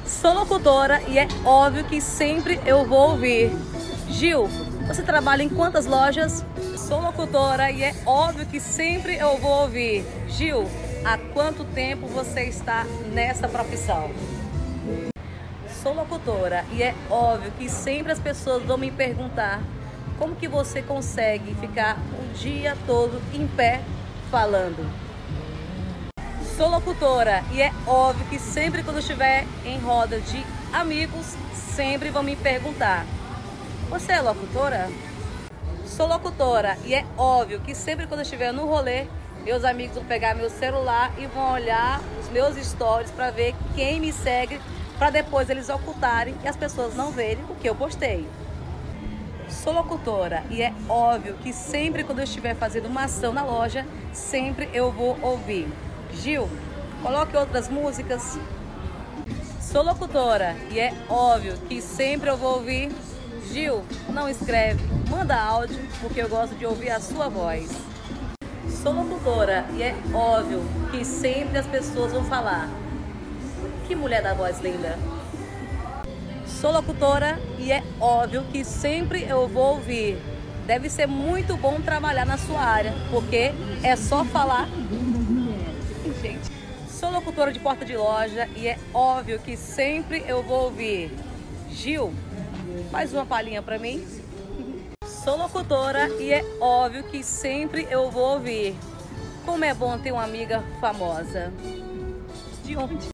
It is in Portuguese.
Sou locutora e é óbvio que sempre eu vou ouvir. Gil, você trabalha em quantas lojas? Sou locutora e é óbvio que sempre eu vou ouvir. Gil, há quanto tempo você está nessa profissão? Sou locutora e é óbvio que sempre as pessoas vão me perguntar como que você consegue ficar o dia todo em pé falando. Sou locutora e é óbvio que sempre quando eu estiver em roda de amigos, sempre vão me perguntar: você é locutora? Sou locutora e é óbvio que sempre quando eu estiver no rolê, meus amigos vão pegar meu celular e vão olhar os meus stories para ver quem me segue, para depois eles ocultarem e as pessoas não verem o que eu postei. Sou locutora e é óbvio que sempre quando eu estiver fazendo uma ação na loja, sempre eu vou ouvir: Gil, coloque outras músicas. Sou locutora e é óbvio que sempre eu vou ouvir: Gil, não escreve, manda áudio, porque eu gosto de ouvir a sua voz. Sou locutora e é óbvio que sempre as pessoas vão falar: que mulher da voz linda. Sou locutora e é óbvio que sempre eu vou ouvir: deve ser muito bom trabalhar na sua área, porque é só falar. Gente, sou locutora de porta de loja e é óbvio que sempre eu vou ouvir: Gil, faz uma palhinha pra mim. Sou locutora e é óbvio que sempre eu vou ouvir: como é bom ter uma amiga famosa. De onde?